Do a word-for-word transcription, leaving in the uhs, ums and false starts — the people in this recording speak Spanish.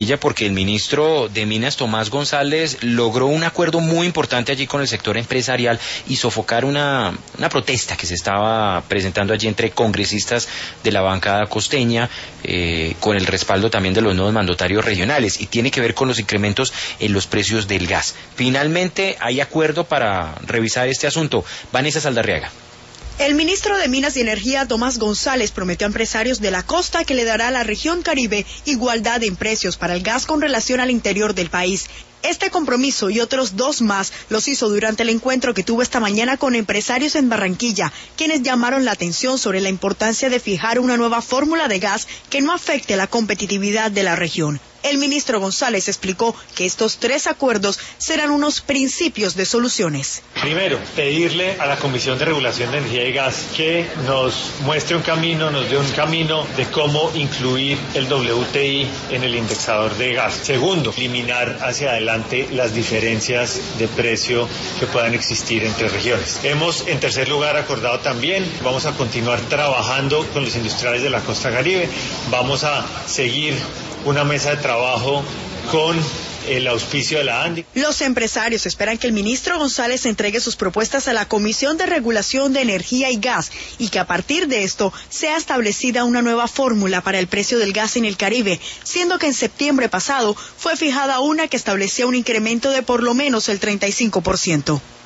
Porque el ministro de Minas, Tomás González, logró un acuerdo muy importante allí con el sector empresarial y sofocar una, una protesta que se estaba presentando allí entre congresistas de la bancada costeña, eh, con el respaldo también de los nuevos mandatarios regionales, y tiene que ver con los incrementos en los precios del gas. Finalmente hay acuerdo para revisar este asunto. Vanessa Saldarriaga. El ministro de Minas y Energía, Tomás González, prometió a empresarios de la costa que le dará a la región Caribe igualdad en precios para el gas con relación al interior del país. Este compromiso y otros dos más los hizo durante el encuentro que tuvo esta mañana con empresarios en Barranquilla, quienes llamaron la atención sobre la importancia de fijar una nueva fórmula de gas que no afecte la competitividad de la región. El ministro González explicó que estos tres acuerdos serán unos principios de soluciones. Primero, pedirle a la Comisión de Regulación de Energía y Gas que nos muestre un camino, nos dé un camino de cómo incluir el W T I en el indexador de gas. Segundo, eliminar hacia adelante las diferencias de precio que puedan existir entre regiones. Hemos, en tercer lugar, acordado también, vamos a continuar trabajando con los industriales de la costa Caribe, vamos a seguir una mesa de trabajo con el auspicio de la ANDI. Los empresarios esperan que el ministro González entregue sus propuestas a la Comisión de Regulación de Energía y Gas y que a partir de esto sea establecida una nueva fórmula para el precio del gas en el Caribe, siendo que en septiembre pasado fue fijada una que establecía un incremento de por lo menos el treinta y cinco por ciento.